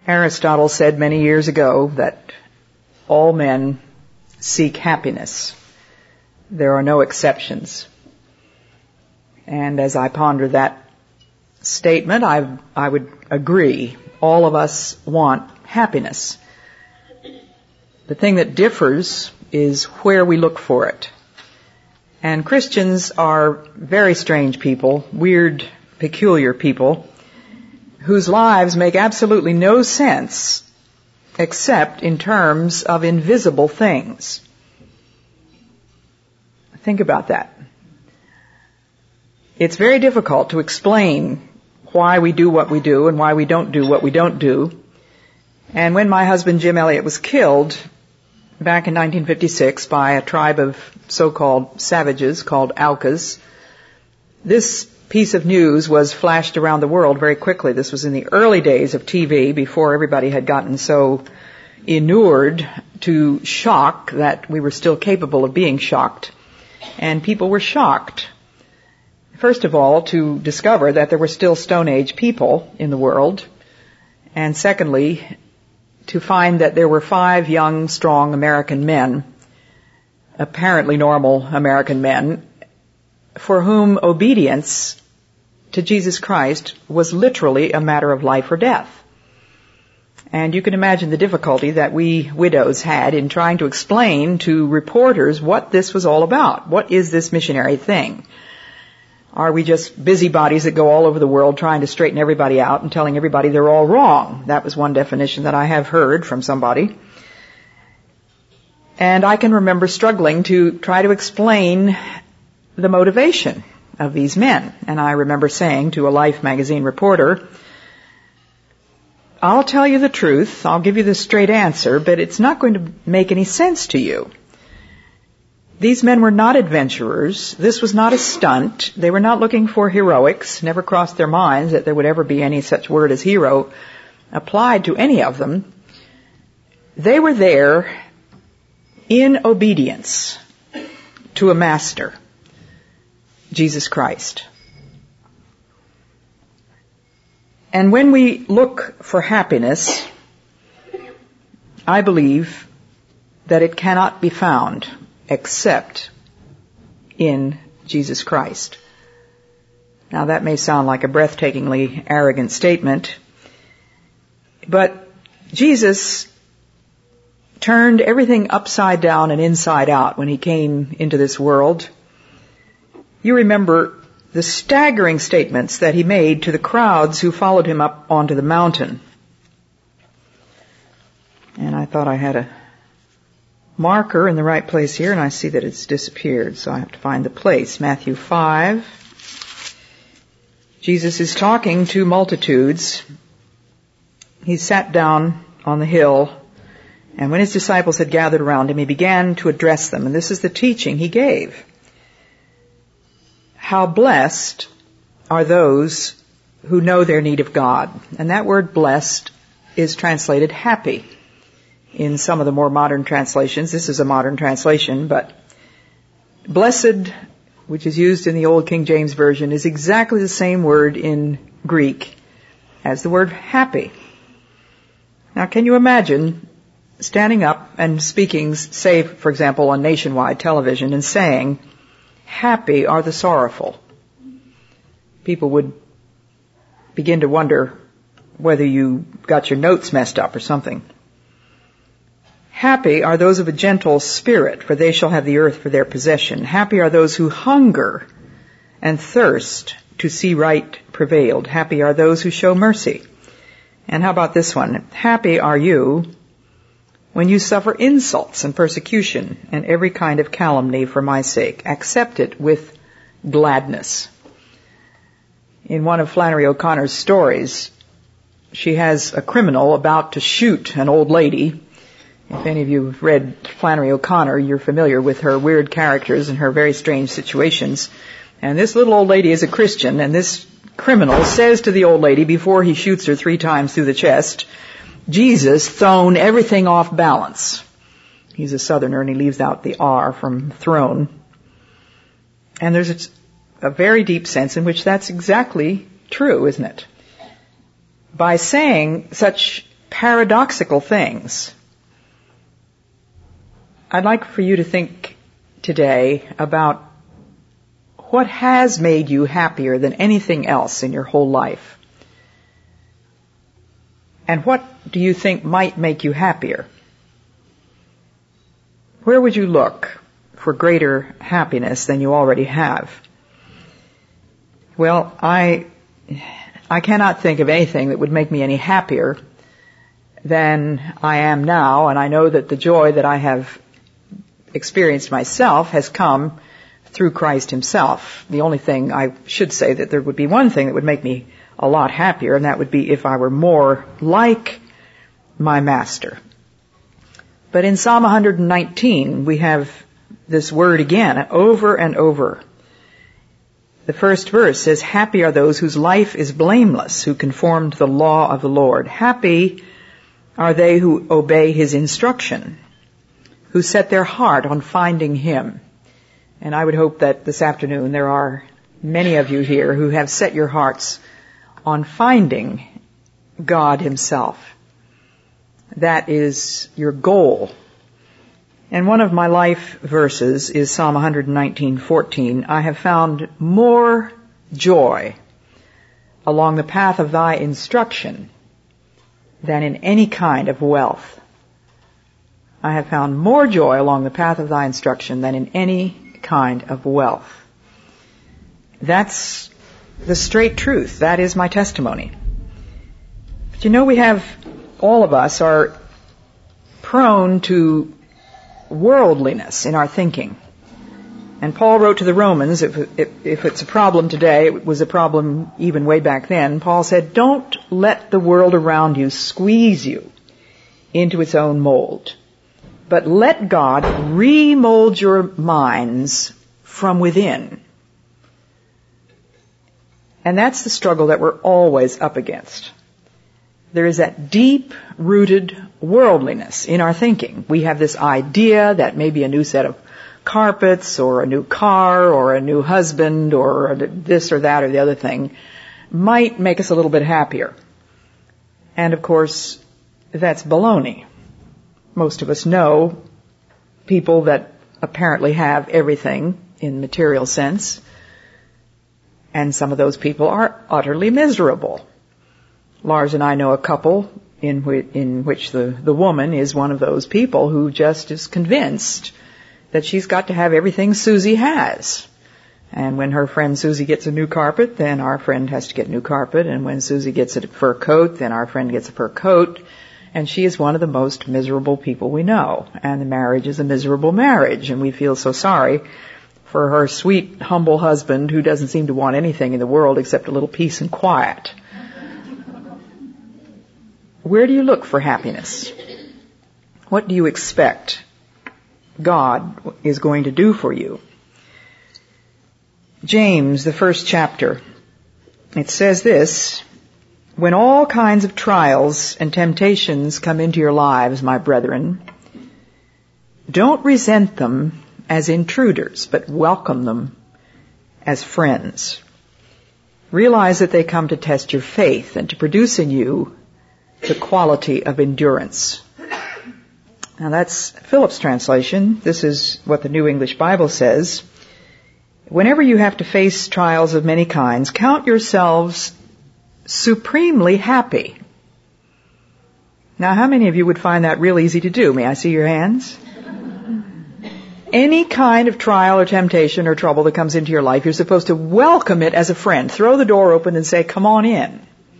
Aristotle said many years ago that all men seek happiness. There are no exceptions. And as I ponder that statement, I would agree. All of us want happiness. The thing that differs is where we look for it. And Christians are very strange people, weird, peculiar people, whose lives make absolutely no sense except in terms of invisible things. Think about that. It's very difficult to explain why we do what we do and why we don't do what we don't do. And when my husband Jim Elliot was killed back in 1956 by a tribe of so-called savages called Aucas, this piece of news was flashed around the world very quickly. This was in the early days of TV, before everybody had gotten so inured to shock that we were still capable of being shocked. And people were shocked, first of all, to discover that there were still Stone Age people in the world, and secondly, to find that there were 5 young, strong American men, apparently normal American men, for whom obedience to Jesus Christ was literally a matter of life or death. And you can imagine the difficulty that we widows had in trying to explain to reporters what this was all about. What is this missionary thing? Are we just busybodies that go all over the world trying to straighten everybody out and telling everybody they're all wrong? That was one definition that I have heard from somebody. And I can remember struggling to try to explain the motivation of these men. And I remember saying to a Life magazine reporter, I'll tell you the truth, I'll give you the straight answer, but it's not going to make any sense to you. These men were not adventurers. This was not a stunt. They were not looking for heroics. Never crossed their minds that there would ever be any such word as hero applied to any of them. They were there in obedience to a master, Jesus Christ. And when we look for happiness, I believe that it cannot be found except in Jesus Christ. Now that may sound like a breathtakingly arrogant statement, but Jesus turned everything upside down and inside out when he came into this world. You remember the staggering statements that he made to the crowds who followed him up onto the mountain. And I thought I had a marker in the right place here, and I see that it's disappeared, so I have to find the place. Matthew 5. Jesus is talking to multitudes. He sat down on the hill, and when his disciples had gathered around him, he began to address them, and this is the teaching he gave. How blessed are those who know their need of God. And that word blessed is translated happy in some of the more modern translations. This is a modern translation, but blessed, which is used in the Old King James Version, is exactly the same word in Greek as the word happy. Now, can you imagine standing up and speaking, say, for example, on nationwide television and saying, happy are the sorrowful? People would begin to wonder whether you got your notes messed up or something. Happy are those of a gentle spirit, for they shall have the earth for their possession. Happy are those who hunger and thirst to see right prevailed. Happy are those who show mercy. And how about this one? Happy are you when you suffer insults and persecution and every kind of calumny for my sake. Accept it with gladness. In one of Flannery O'Connor's stories, she has a criminal about to shoot an old lady. If any of you have read Flannery O'Connor, you're familiar with her weird characters and her very strange situations. And this little old lady is a Christian, and this criminal says to the old lady before he shoots her 3 times through the chest, Jesus thrown everything off balance. He's a Southerner and he leaves out the R from throne. And there's a very deep sense in which that's exactly true, isn't it? By saying such paradoxical things. I'd like for you to think today about what has made you happier than anything else in your whole life. And what do you think might make you happier? Where would you look for greater happiness than you already have? Well, I cannot think of anything that would make me any happier than I am now, and I know that the joy that I have experienced myself has come through Christ himself. The only thing I should say that there would be one thing that would make me a lot happier, and that would be if I were more like my Master. But in Psalm 119, we have this word again, over and over. The first verse says, "Happy are those whose life is blameless, who conform to the law of the Lord. Happy are they who obey his instruction, who set their heart on finding him." And I would hope that this afternoon there are many of you here who have set your hearts on finding God himself. That is your goal. And one of my life verses is Psalm 119:14. "I have found more joy along the path of thy instruction than in any kind of wealth." I have found more joy along the path of thy instruction than in any kind of wealth. That's the straight truth. That is my testimony. But you know, all of us are prone to worldliness in our thinking. And Paul wrote to the Romans, if it's a problem today, it was a problem even way back then. Paul said, "Don't let the world around you squeeze you into its own mold, but let God remold your minds from within." And that's the struggle that we're always up against. There is that deep-rooted worldliness in our thinking. We have this idea that maybe a new set of carpets or a new car or a new husband or this or that or the other thing might make us a little bit happier. And of course, that's baloney. Most of us know people that apparently have everything in material sense, and some of those people are utterly miserable. Lars and I know a couple in which the woman is one of those people who just is convinced that she's got to have everything Susie has. And when her friend Susie gets a new carpet, then our friend has to get new carpet. And when Susie gets a fur coat, then our friend gets a fur coat. And she is one of the most miserable people we know. And the marriage is a miserable marriage. And we feel so sorry for her sweet, humble husband who doesn't seem to want anything in the world except a little peace and quiet. Where do you look for happiness? What do you expect God is going to do for you? James, the first chapter, it says this, "When all kinds of trials and temptations come into your lives, my brethren, don't resent them as intruders, but welcome them as friends. Realize that they come to test your faith and to produce in you the quality of endurance." Now that's Phillips' translation. This is what the New English Bible says. "Whenever you have to face trials of many kinds, count yourselves supremely happy." Now, how many of you would find that real easy to do? May I see your hands? Any kind of trial or temptation or trouble that comes into your life, you're supposed to welcome it as a friend. Throw the door open and say, "Come on in."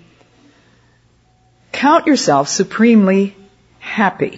Count yourself supremely happy.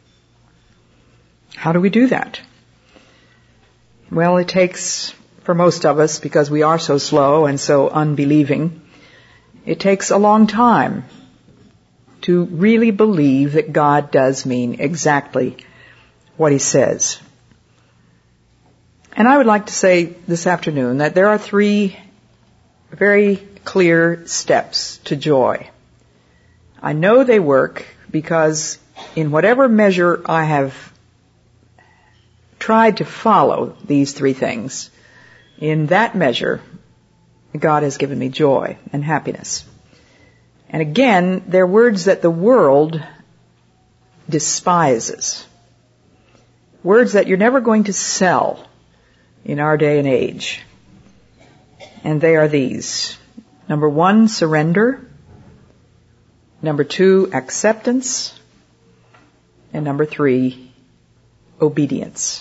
How do we do that? Well, it takes, for most of us, because we are so slow and so unbelieving, it takes a long time to really believe that God does mean exactly what he says. And I would like to say this afternoon that there are 3 very clear steps to joy. I know they work because in whatever measure I have tried to follow these 3 things, in that measure, God has given me joy and happiness. And again, they're words that the world despises. Words that you're never going to sell in our day and age. And they are these. Number 1, surrender. Number 2, acceptance. And number 3, obedience.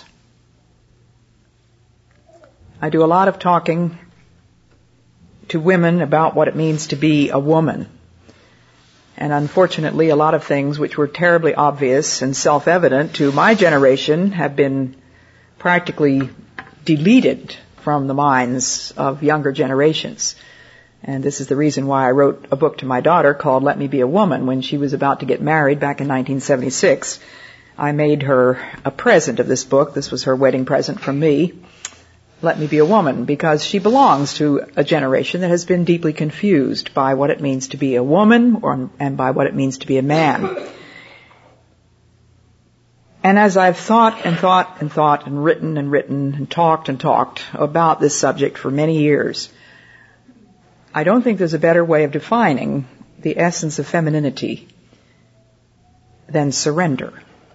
I do a lot of talking to women about what it means to be a woman. And unfortunately, a lot of things which were terribly obvious and self-evident to my generation have been practically deleted from the minds of younger generations. And this is the reason why I wrote a book to my daughter called Let Me Be a Woman. When she was about to get married back in 1976, I made her a present of this book. This was her wedding present from me. Let Me Be a Woman, because she belongs to a generation that has been deeply confused by what it means to be a woman and by what it means to be a man. And as I've thought and written and talked about this subject for many years, I don't think there's a better way of defining the essence of femininity than surrender.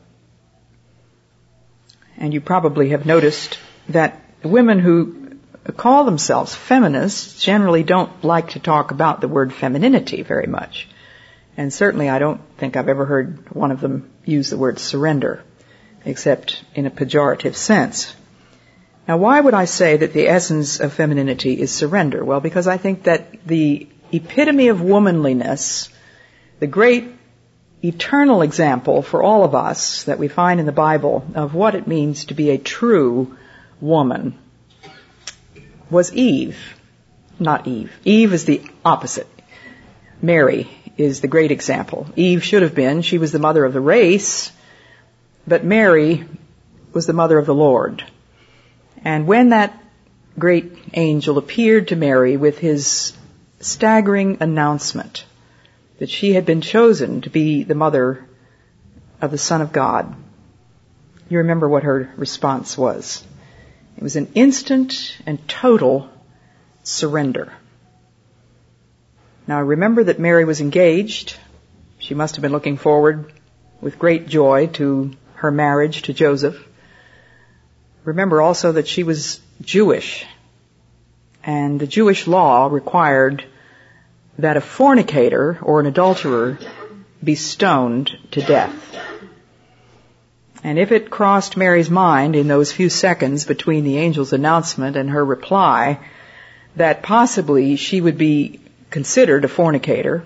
And you probably have noticed that women who call themselves feminists generally don't like to talk about the word femininity very much. And certainly I don't think I've ever heard one of them use the word surrender, except in a pejorative sense. Now, why would I say that the essence of femininity is surrender? Well, because I think that the epitome of womanliness, the great eternal example for all of us that we find in the Bible of what it means to be a true woman, was Eve. Not Eve. Eve is the opposite. Mary is the great example. Eve should have been. She was the mother of the race, but Mary was the mother of the Lord. And when that great angel appeared to Mary with his staggering announcement that she had been chosen to be the mother of the Son of God, you remember what her response was. It was an instant and total surrender. Now remember that Mary was engaged. She must have been looking forward with great joy to her marriage to Joseph. Remember also that she was Jewish, and the Jewish law required that a fornicator or an adulterer be stoned to death. And if it crossed Mary's mind in those few seconds between the angel's announcement and her reply that possibly she would be considered a fornicator,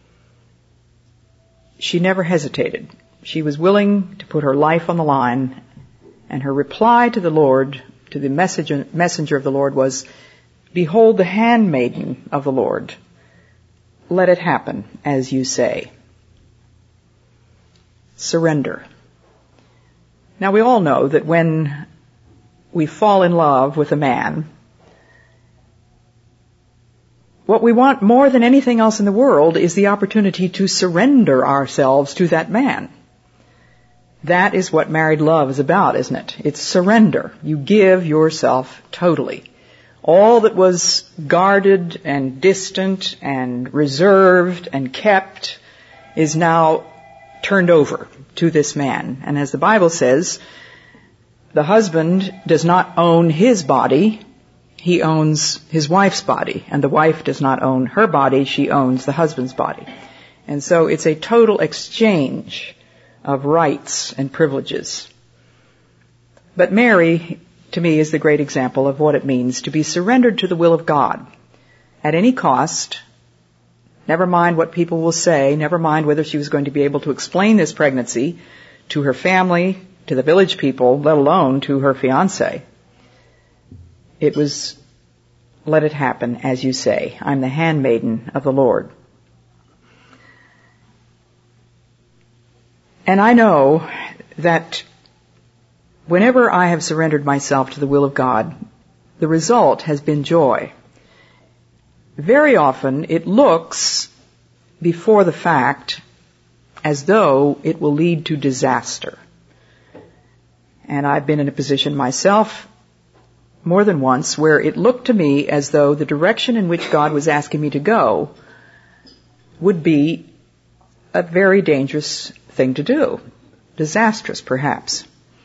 she never hesitated. She was willing to put her life on the line, and her reply to the Lord, to the messenger of the Lord, was, "Behold the handmaiden of the Lord. Let it happen as you say." Surrender. Now we all know that when we fall in love with a man, what we want more than anything else in the world is the opportunity to surrender ourselves to that man. That is what married love is about, isn't it? It's surrender. You give yourself totally. All that was guarded and distant and reserved and kept is now turned over to this man. And as the Bible says, the husband does not own his body, he owns his wife's body. And the wife does not own her body, she owns the husband's body. And so it's a total exchange of rights and privileges. But Mary, to me, is the great example of what it means to be surrendered to the will of God at any cost. Never mind what people will say, never mind whether she was going to be able to explain this pregnancy to her family, to the village people, let alone to her fiancé. It was, let it happen as you say. I'm the handmaiden of the Lord. And I know that whenever I have surrendered myself to the will of God, the result has been joy. Very often it looks before the fact as though it will lead to disaster. And I've been in a position myself more than once where it looked to me as though the direction in which God was asking me to go would be a very dangerous thing to do. Disastrous, perhaps.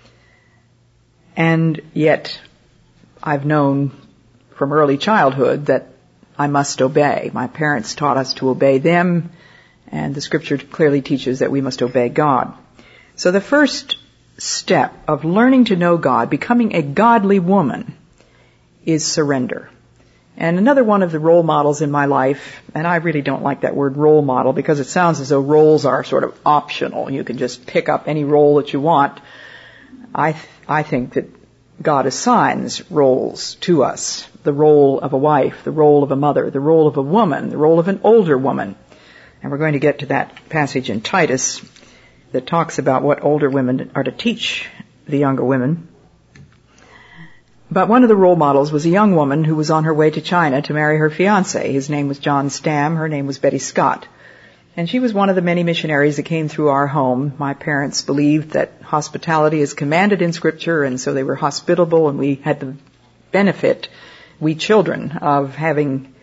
And yet, I've known from early childhood that I must obey. My parents taught us to obey them, and the Scripture clearly teaches that we must obey God. So the first step of learning to know God, becoming a godly woman, is surrender. And another one of the role models in my life, and I really don't like that word role model because it sounds as though roles are sort of optional. You can just pick up any role that you want. I think that God assigns roles to us. The role of a wife, the role of a mother, the role of a woman, the role of an older woman. And we're going to get to that passage in Titus that talks about what older women are to teach the younger women. But one of the role models was a young woman who was on her way to China to marry her fiancé. His name was John Stam. Her name was Betty Scott. And she was one of the many missionaries that came through our home. My parents believed that hospitality is commanded in Scripture, and so they were hospitable, and we had the benefit, we children, of having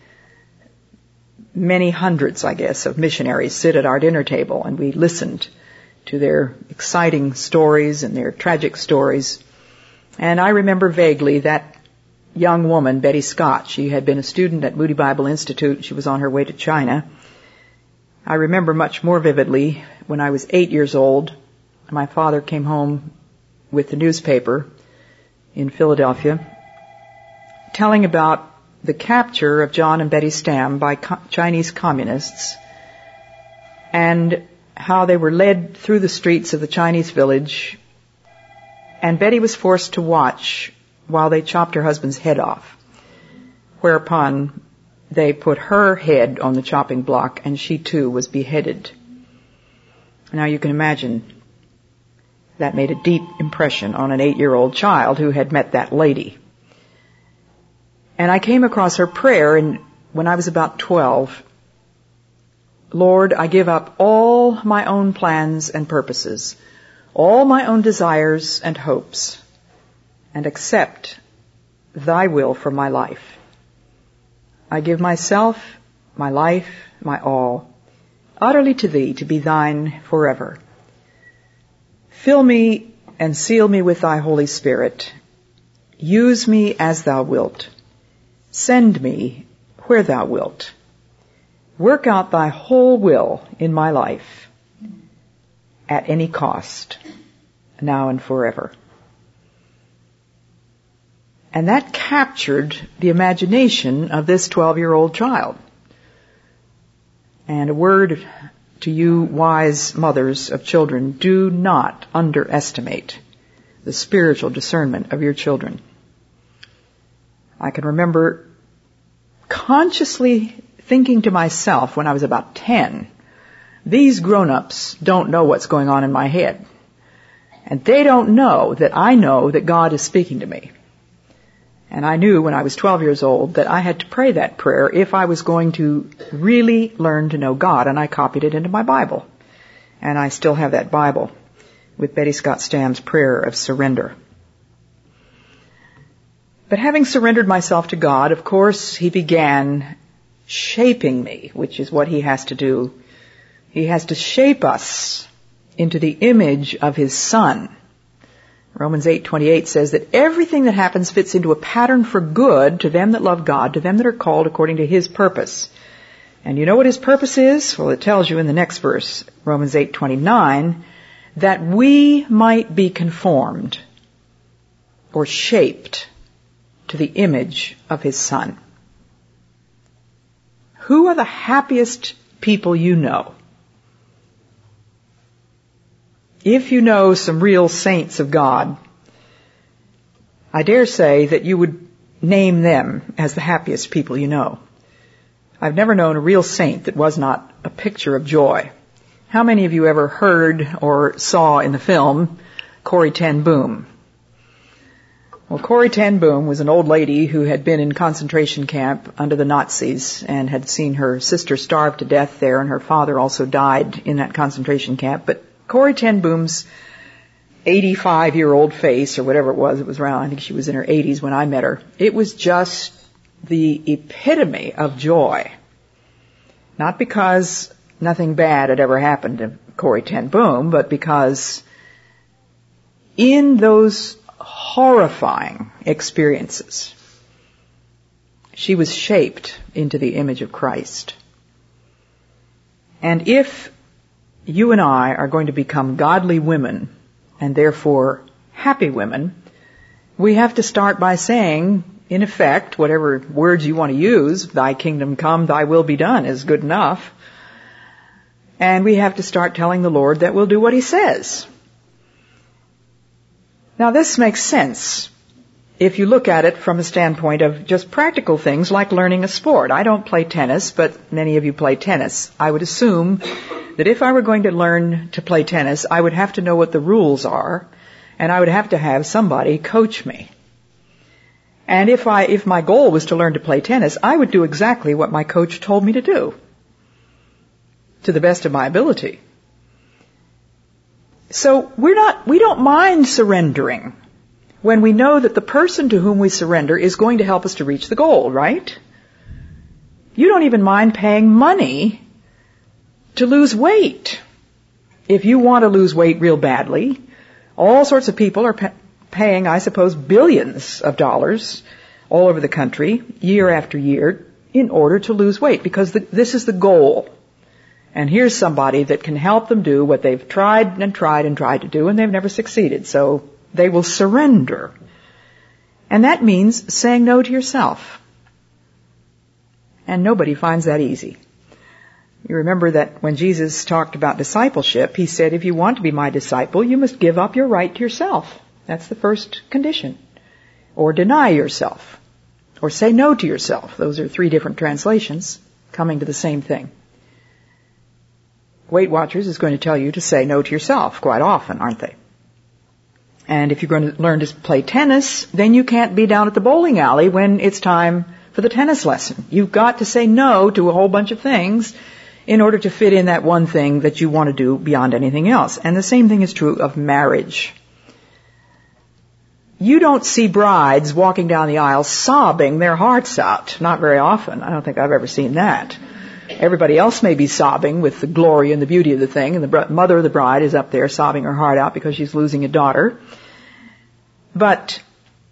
many hundreds, I guess, of missionaries sit at our dinner table, and we listened to their exciting stories and their tragic stories. And I remember vaguely that young woman, Betty Scott. She had been a student at Moody Bible Institute. She was on her way to China. I remember much more vividly when I was 8 years old. My father came home with the newspaper in Philadelphia telling about the capture of John and Betty Stam by Chinese communists and how they were led through the streets of the Chinese village, and Betty was forced to watch while they chopped her husband's head off, whereupon they put her head on the chopping block and she too was beheaded. Now you can imagine that made a deep impression on an 8-year-old child who had met that lady. And I came across her prayer when I was about 12. Lord, I give up all my own plans and purposes, all my own desires and hopes, and accept thy will for my life. I give myself, my life, my all, utterly to thee, to be thine forever. Fill me and seal me with thy Holy Spirit. Use me as thou wilt. Send me where thou wilt. Work out thy whole will in my life at any cost, now and forever. And that captured the imagination of this 12-year-old child. And a word to you wise mothers of children, do not underestimate the spiritual discernment of your children. I can remember consciously thinking to myself when I was about 10, these grown-ups don't know what's going on in my head. And they don't know that God is speaking to me. And I knew when I was 12 years old that I had to pray that prayer if I was going to really learn to know God, and I copied it into my Bible. And I still have that Bible with Betty Scott Stam's prayer of surrender. But having surrendered myself to God, of course, He began shaping me, which is what He has to do. He has to shape us into the image of His Son. Romans 8:28 says that everything that happens fits into a pattern for good to them that love God, to them that are called according to His purpose. And you know what His purpose is? Well, it tells you in the next verse, Romans 8:29, that we might be conformed or shaped to the image of His Son. Who are the happiest people you know? If you know some real saints of God, I dare say that you would name them as the happiest people you know. I've never known a real saint that was not a picture of joy. How many of you ever heard or saw in the film Corrie ten Boom? Well, Corrie ten Boom was an old lady who had been in concentration camp under the Nazis and had seen her sister starve to death there, and her father also died in that concentration camp. But Corrie ten Boom's 85-year-old face, or whatever it was around, I think she was in her 80s when I met her, it was just the epitome of joy. Not because nothing bad had ever happened to Corrie ten Boom, but because in those horrifying experiences, she was shaped into the image of Christ. And if you and I are going to become godly women, and therefore happy women, we have to start by saying, in effect, whatever words you want to use, thy kingdom come, thy will be done is good enough. And we have to start telling the Lord that we'll do what He says. Now this makes sense if you look at it from a standpoint of just practical things like learning a sport. I don't play tennis, but many of you play tennis. I would assume that if I were going to learn to play tennis, I would have to know what the rules are, and I would have to have somebody coach me. And if my goal was to learn to play tennis, I would do exactly what my coach told me to do, to the best of my ability. So we don't mind surrendering when we know that the person to whom we surrender is going to help us to reach the goal, right? You don't even mind paying money to lose weight. If you want to lose weight real badly, all sorts of people are paying, I suppose, billions of dollars all over the country, year after year, in order to lose weight, because this is the goal. And here's somebody that can help them do what they've tried to do, and they've never succeeded. So they will surrender. And that means saying no to yourself. And nobody finds that easy. You remember that when Jesus talked about discipleship, He said, if you want to be my disciple, you must give up your right to yourself. That's the first condition. Or deny yourself. Or say no to yourself. Those are 3 different translations coming to the same thing. Weight Watchers is going to tell you to say no to yourself quite often, aren't they? And if you're going to learn to play tennis, then you can't be down at the bowling alley when it's time for the tennis lesson. You've got to say no to a whole bunch of things in order to fit in that one thing that you want to do beyond anything else. And the same thing is true of marriage. You don't see brides walking down the aisle sobbing their hearts out. Not very often. I don't think I've ever seen that. Everybody else may be sobbing with the glory and the beauty of the thing, and the mother of the bride is up there sobbing her heart out because she's losing a daughter. But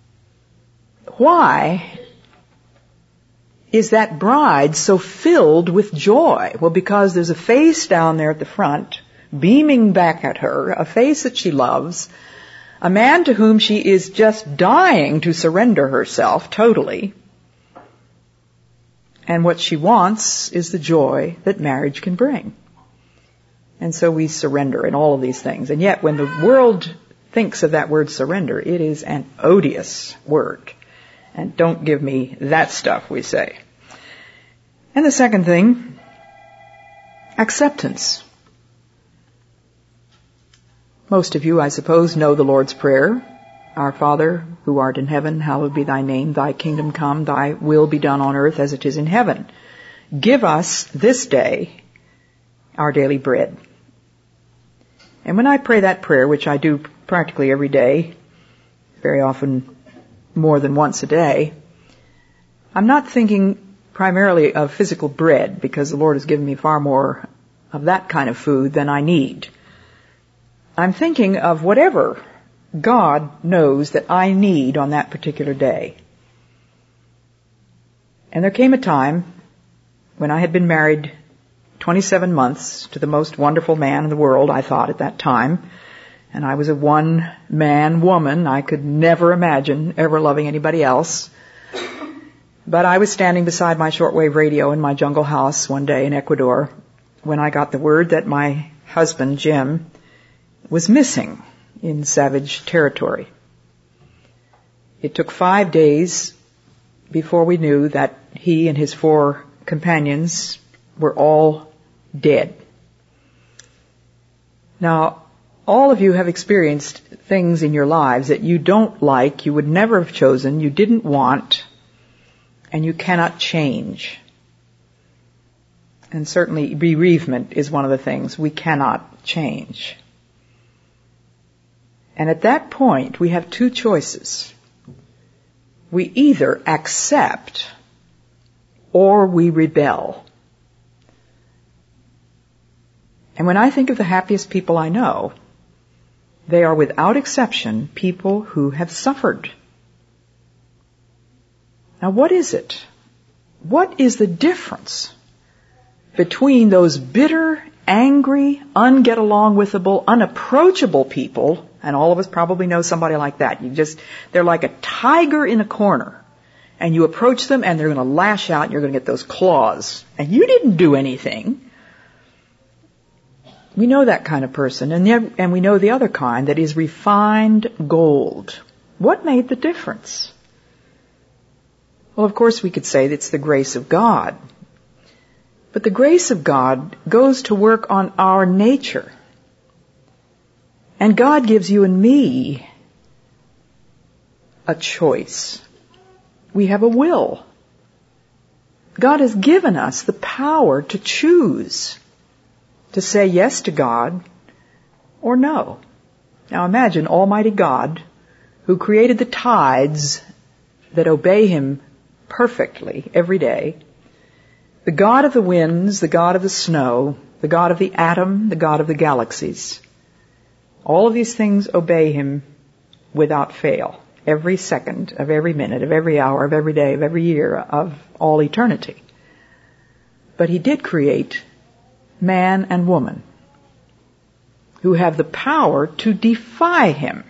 why is that bride so filled with joy? Well, because there's a face down there at the front, beaming back at her, a face that she loves, a man to whom she is just dying to surrender herself totally. And what she wants is the joy that marriage can bring. And so we surrender in all of these things. And yet when the world thinks of that word surrender, it is an odious word. And don't give me that stuff, we say. And the second thing, acceptance. Most of you, I suppose, know the Lord's Prayer. Our Father, who art in heaven, hallowed be thy name. Thy kingdom come, thy will be done on earth as it is in heaven. Give us this day our daily bread. And when I pray that prayer, which I do practically every day, very often more than once a day, I'm not thinking primarily of physical bread, because the Lord has given me far more of that kind of food than I need. I'm thinking of whatever God knows that I need on that particular day. And there came a time when I had been married 27 months to the most wonderful man in the world, I thought at that time. And I was a one-man woman. I could never imagine ever loving anybody else. But I was standing beside my shortwave radio in my jungle house one day in Ecuador when I got the word that my husband, Jim, was missing in savage territory. It took 5 days before we knew that he and his 4 companions were all dead. Now, all of you have experienced things in your lives that you don't like, you would never have chosen, you didn't want, and you cannot change. And certainly bereavement is one of the things we cannot change. And at that point, we have 2 choices. We either accept or we rebel. And when I think of the happiest people I know, they are without exception people who have suffered. Now what is it? What is the difference between those bitter, angry, unget-along-withable, unapproachable people, and all of us probably know somebody like that. They're like a tiger in a corner. And you approach them and they're going to lash out and you're going to get those claws. And you didn't do anything. We know that kind of person. And we know the other kind that is refined gold. What made the difference? Well, of course we could say that it's the grace of God. But the grace of God goes to work on our nature. And God gives you and me a choice. We have a will. God has given us the power to choose, to say yes to God or no. Now imagine Almighty God, who created the tides that obey Him perfectly every day, the God of the winds, the God of the snow, the God of the atom, the God of the galaxies. All of these things obey Him without fail, every second of every minute, of every hour, of every day, of every year, of all eternity. But He did create man and woman who have the power to defy Him.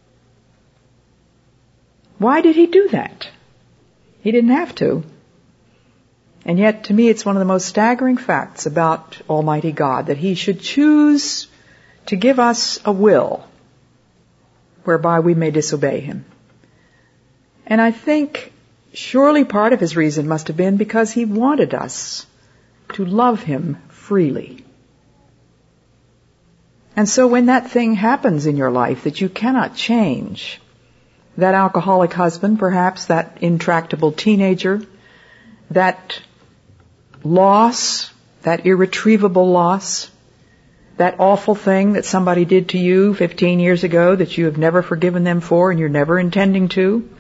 Why did He do that? He didn't have to. And yet, to me, it's one of the most staggering facts about Almighty God, that He should choose to give us a will whereby we may disobey Him. And I think surely part of His reason must have been because He wanted us to love Him freely. And so when that thing happens in your life that you cannot change, that alcoholic husband, perhaps that intractable teenager, that loss, that irretrievable loss, that awful thing that somebody did to you 15 years ago that you have never forgiven them for and you're never intending to.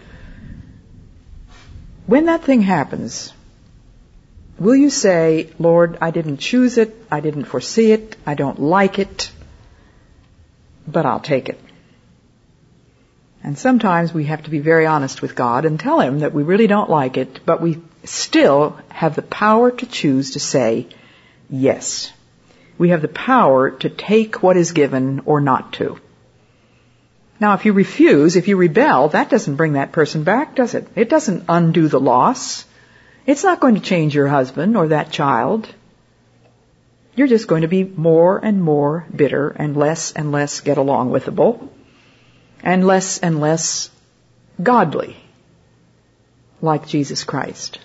When that thing happens, will you say, Lord, I didn't choose it, I didn't foresee it, I don't like it, but I'll take it. And sometimes we have to be very honest with God and tell Him that we really don't like it, but we still have the power to choose to say yes. We have the power to take what is given or not to. Now, if you refuse, if you rebel, that doesn't bring that person back, does it? It doesn't undo the loss. It's not going to change your husband or that child. You're just going to be more and more bitter and less get along withable and less godly, like Jesus Christ.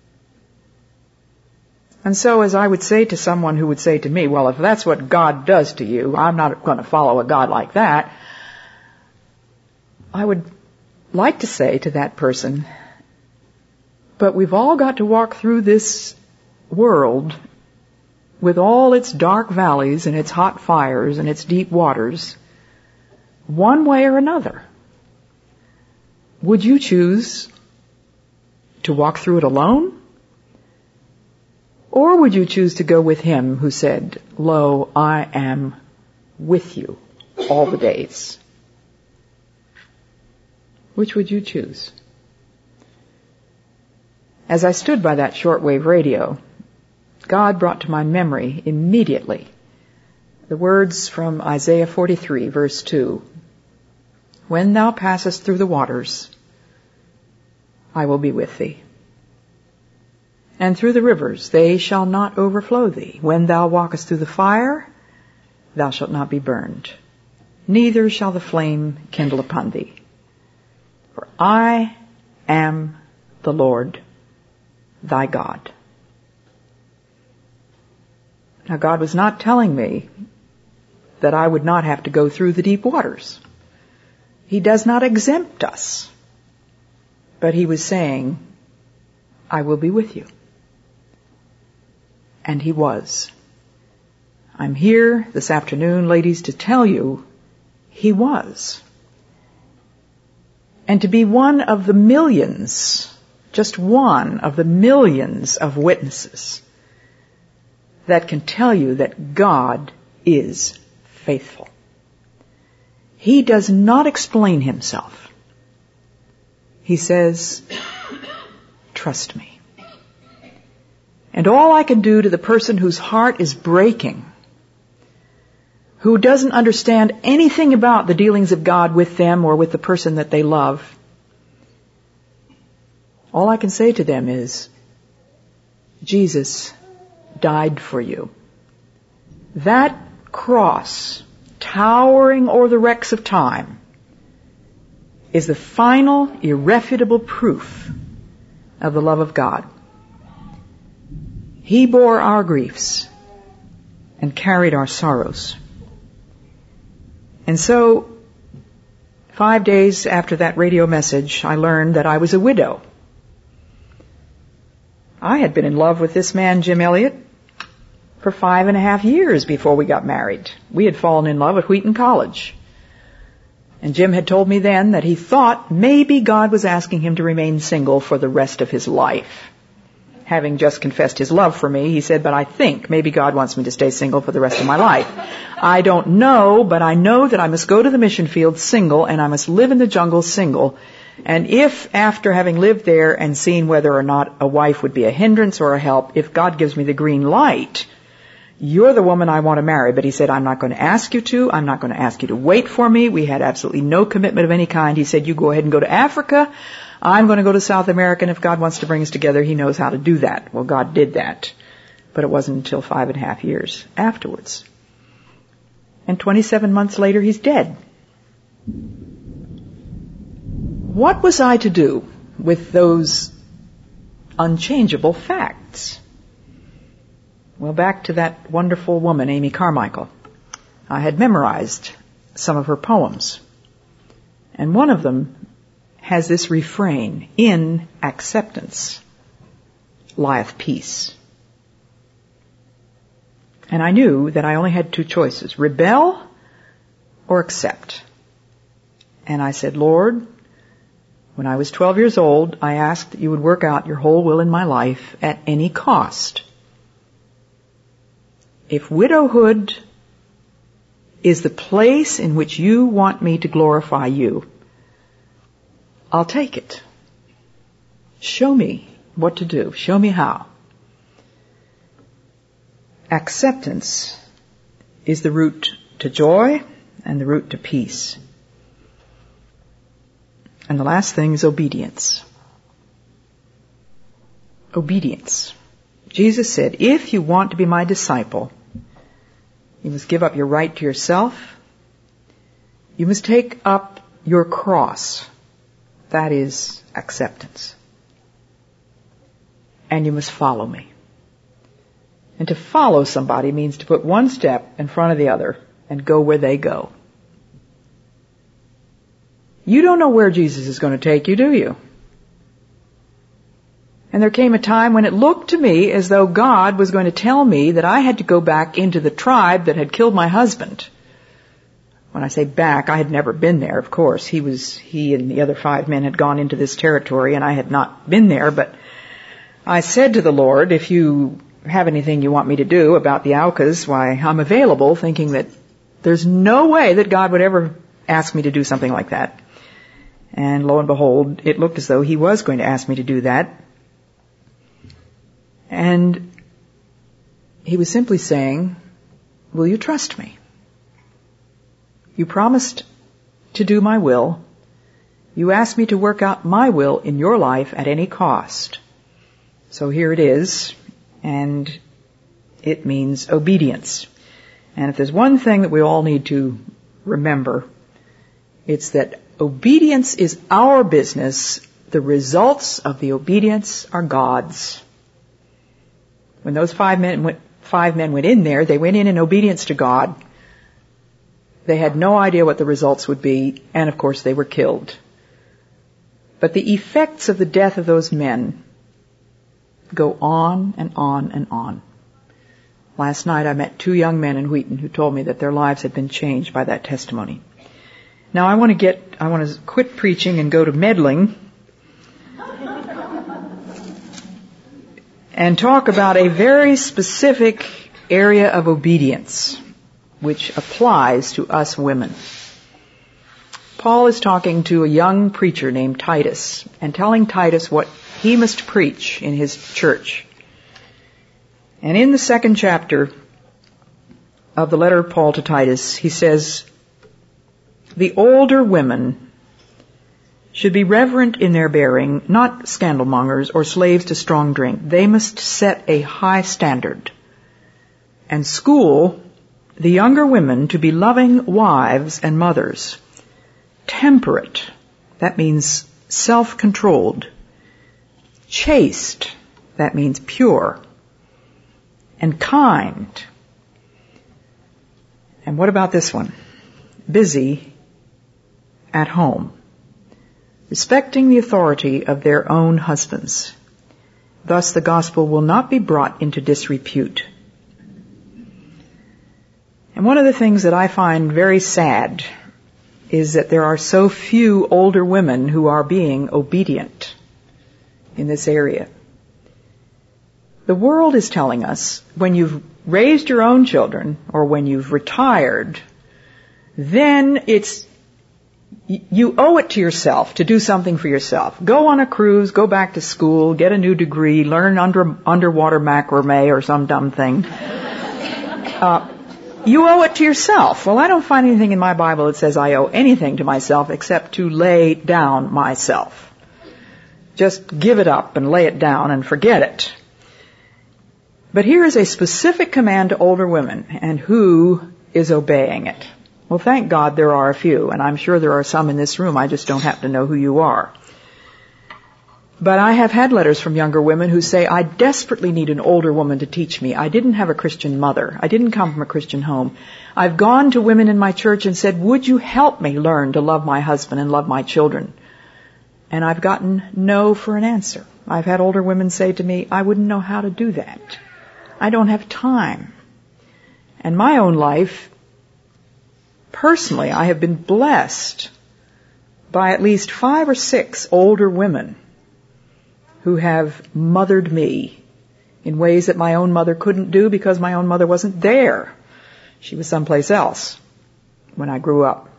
And so as I would say to someone who would say to me, well, if that's what God does to you, I'm not going to follow a God like that, I would like to say to that person, but we've all got to walk through this world with all its dark valleys and its hot fires and its deep waters, one way or another. Would you choose to walk through it alone? Or would you choose to go with Him who said, Lo, I am with you all the days? Which would you choose? As I stood by that shortwave radio, God brought to my memory immediately the words from Isaiah 43, verse 2. When thou passest through the waters, I will be with thee. And through the rivers, they shall not overflow thee. When thou walkest through the fire, thou shalt not be burned. Neither shall the flame kindle upon thee. For I am the Lord thy God. Now, God was not telling me that I would not have to go through the deep waters. He does not exempt us. But He was saying, I will be with you. And He was. I'm here this afternoon, ladies, to tell you He was. And to be one of the millions, just one of the millions of witnesses that can tell you that God is faithful. He does not explain himself. He says, trust me. And all I can do to the person whose heart is breaking, who doesn't understand anything about the dealings of God with them or with the person that they love, all I can say to them is, Jesus died for you. That cross, towering over the wrecks of time, is the final, irrefutable proof of the love of God. He bore our griefs and carried our sorrows. And so, 5 days after that radio message, I learned that I was a widow. I had been in love with this man, Jim Elliot, for 5.5 years before we got married. We had fallen in love at Wheaton College. And Jim had told me then that he thought maybe God was asking him to remain single for the rest of his life. Having just confessed his love for me, he said, but I think maybe God wants me to stay single for the rest of my life. I don't know, but I know that I must go to the mission field single, and I must live in the jungle single. And if, after having lived there and seen whether or not a wife would be a hindrance or a help, if God gives me the green light, you're the woman I want to marry. But he said, I'm not going to ask you to. I'm not going to ask you to wait for me. We had absolutely no commitment of any kind. He said, you go ahead and go to Africa. I'm going to go to South America, and if God wants to bring us together, he knows how to do that. Well, God did that. But it wasn't until 5.5 years afterwards. And 27 months later, he's dead. What was I to do with those unchangeable facts? Well, back to that wonderful woman, Amy Carmichael. I had memorized some of her poems. And one of them has this refrain, in acceptance lieth peace. And I knew that I only had two choices, rebel or accept. And I said, Lord, when I was 12 years old, I asked that you would work out your whole will in my life at any cost. If widowhood is the place in which you want me to glorify you, I'll take it. Show me what to do. Show me how. Acceptance is the route to joy and the route to peace. And the last thing is obedience. Obedience. Jesus said, if you want to be my disciple, you must give up your right to yourself. You must take up your cross. That is acceptance. And you must follow me. And to follow somebody means to put one step in front of the other and go where they go. You don't know where Jesus is going to take you, do you? And there came a time when it looked to me as though God was going to tell me that I had to go back into the tribe that had killed my husband. When I say back, I had never been there, of course. He and the other 5 men had gone into this territory, and I had not been there. But I said to the Lord, if you have anything you want me to do about the Aucas, why, I'm available, thinking that there's no way that God would ever ask me to do something like that. And lo and behold, it looked as though he was going to ask me to do that. And he was simply saying, will you trust me? You promised to do my will. You asked me to work out my will in your life at any cost. So here it is, and it means obedience. And if there's one thing that we all need to remember, it's that obedience is our business. The results of the obedience are God's. When those 5 men went in there, they went in obedience to God. They had no idea what the results would be, and of course they were killed. But the effects of the death of those men go on and on and on. Last night I met 2 young men in Wheaton who told me that their lives had been changed by that testimony. Now I want to quit preaching and go to meddling and talk about a very specific area of obedience. which applies to us women. Paul is talking to a young preacher named Titus and telling Titus what he must preach in his church. And in the 2nd chapter of the letter of Paul to Titus, he says, "The older women should be reverent in their bearing, not scandalmongers or slaves to strong drink. They must set a high standard and school the younger women to be loving wives and mothers, temperate," that means self-controlled, chaste, that means pure, and kind. And what about this one? Busy at home, respecting the authority of their own husbands. Thus the gospel will not be brought into disrepute. And one of the things that I find very sad is that there are so few older women who are being obedient in this area. The world is telling us when you've raised your own children or when you've retired, then you owe it to yourself to do something for yourself. Go on a cruise, go back to school, get a new degree, learn underwater macrame or some dumb thing. You owe it to yourself. Well, I don't find anything in my Bible that says I owe anything to myself except to lay down myself. Just give it up and lay it down and forget it. But here is a specific command to older women, and who is obeying it? Well, thank God there are a few, and I'm sure there are some in this room. I just don't happen to know who you are. But I have had letters from younger women who say, I desperately need an older woman to teach me. I didn't have a Christian mother. I didn't come from a Christian home. I've gone to women in my church and said, would you help me learn to love my husband and love my children? And I've gotten no for an answer. I've had older women say to me, I wouldn't know how to do that. I don't have time. And my own life, personally, I have been blessed by at least 5 or 6 older women who have mothered me in ways that my own mother couldn't do because my own mother wasn't there. She was someplace else when I grew up.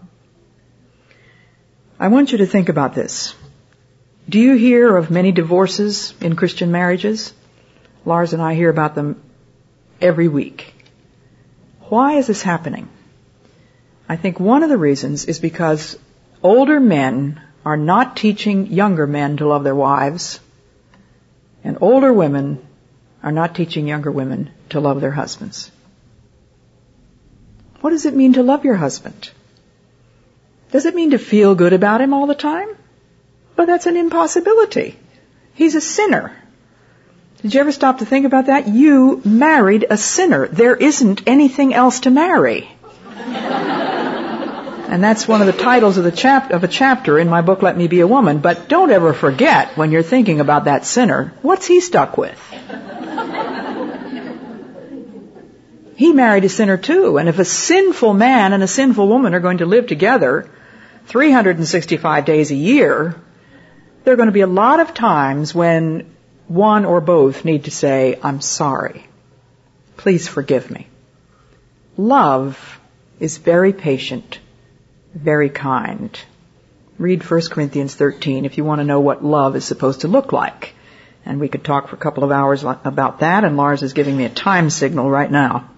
I want you to think about this. Do you hear of many divorces in Christian marriages? Lars and I hear about them every week. Why is this happening? I think one of the reasons is because older men are not teaching younger men to love their wives, and older women are not teaching younger women to love their husbands. What does it mean to love your husband? Does it mean to feel good about him all the time? But that's an impossibility. He's a sinner. Did you ever stop to think about that? You married a sinner. There isn't anything else to marry. And that's one of the titles of a chapter in my book, Let Me Be a Woman. But don't ever forget, when you're thinking about that sinner, what's he stuck with? He married a sinner too. And if a sinful man and a sinful woman are going to live together 365 days a year, there are going to be a lot of times when one or both need to say, I'm sorry. Please forgive me. Love is very patient, very kind. Read 1 Corinthians 13 if you want to know what love is supposed to look like. And we could talk for a couple of hours about that, and Lars is giving me a time signal right now.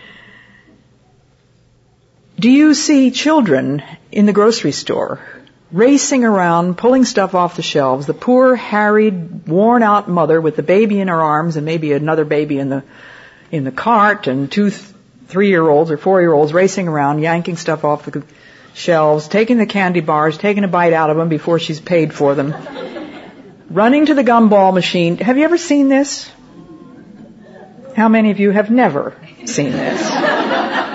Do you see children in the grocery store racing around, pulling stuff off the shelves, the poor, harried, worn-out mother with the baby in her arms and maybe another baby in the cart, and 2 3-year-olds or 4-year-olds racing around, yanking stuff off the shelves, taking the candy bars, taking a bite out of them before she's paid for them, running to the gumball machine. Have you ever seen this? How many of you have never seen this?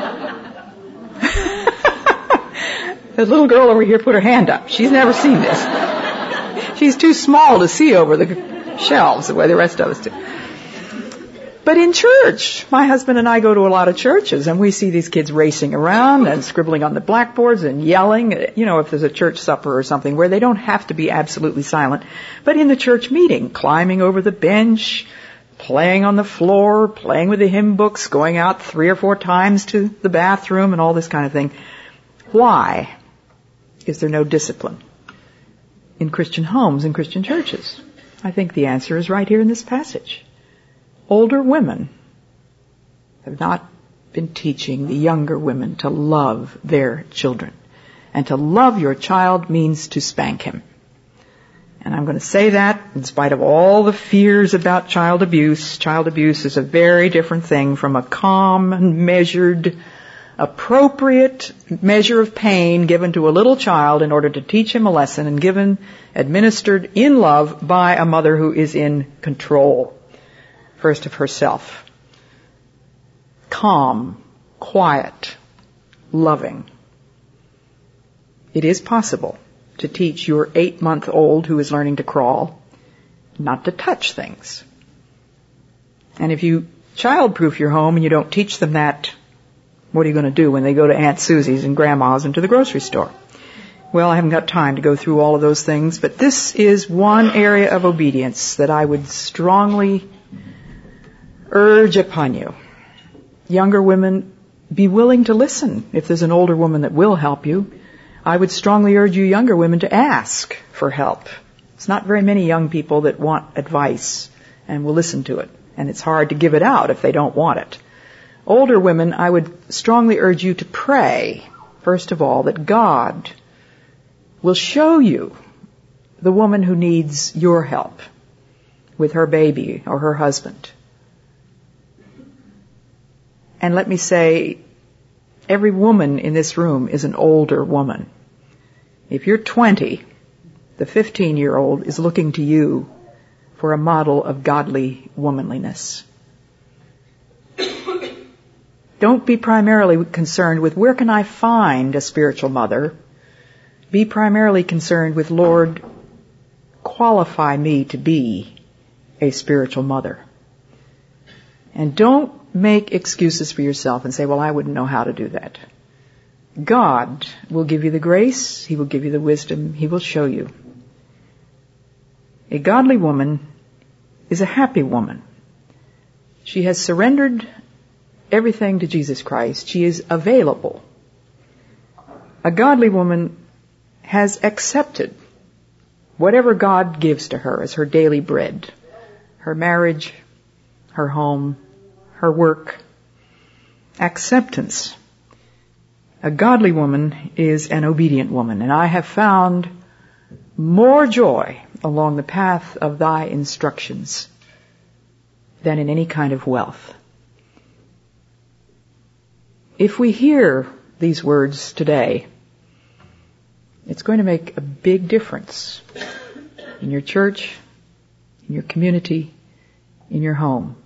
The little girl over here put her hand up. She's never seen this. She's too small to see over the shelves the way the rest of us do. But in church, my husband and I go to a lot of churches, and we see these kids racing around and scribbling on the blackboards and yelling, if there's a church supper or something where they don't have to be absolutely silent. But in the church meeting, climbing over the bench, playing on the floor, playing with the hymn books, going out 3 or 4 times to the bathroom and all this kind of thing. Why is there no discipline in Christian homes and Christian churches? I think the answer is right here in this passage. Older women have not been teaching the younger women to love their children. And to love your child means to spank him. And I'm going to say that in spite of all the fears about child abuse. Child abuse is a very different thing from a calm and measured, appropriate measure of pain given to a little child in order to teach him a lesson and administered in love by a mother who is in control, first of herself. Calm, quiet, loving. It is possible to teach your 8-month-old who is learning to crawl not to touch things. And if you childproof your home and you don't teach them that, what are you going to do when they go to Aunt Susie's and Grandma's and to the grocery store? Well, I haven't got time to go through all of those things, but this is one area of obedience that I would strongly urge upon you. Younger women, be willing to listen if there's an older woman that will help you. I would strongly urge you younger women to ask for help. It's not very many young people that want advice and will listen to it. And it's hard to give it out if they don't want it. Older women, I would strongly urge you to pray, first of all, that God will show you the woman who needs your help with her baby or her husband. And let me say, every woman in this room is an older woman. If you're 20, the 15-year-old is looking to you for a model of godly womanliness. Don't be primarily concerned with where can I find a spiritual mother. Be primarily concerned with, Lord, qualify me to be a spiritual mother. And don't make excuses for yourself and say, well, I wouldn't know how to do that. God will give you the grace. He will give you the wisdom. He will show you. A godly woman is a happy woman. She has surrendered everything to Jesus Christ. She is available. A godly woman has accepted whatever God gives to her as her daily bread. Her marriage, her home, her work. Acceptance. A godly woman is an obedient woman, and I have found more joy along the path of thy instructions than in any kind of wealth. If we hear these words today, it's going to make a big difference in your church, in your community, in your home.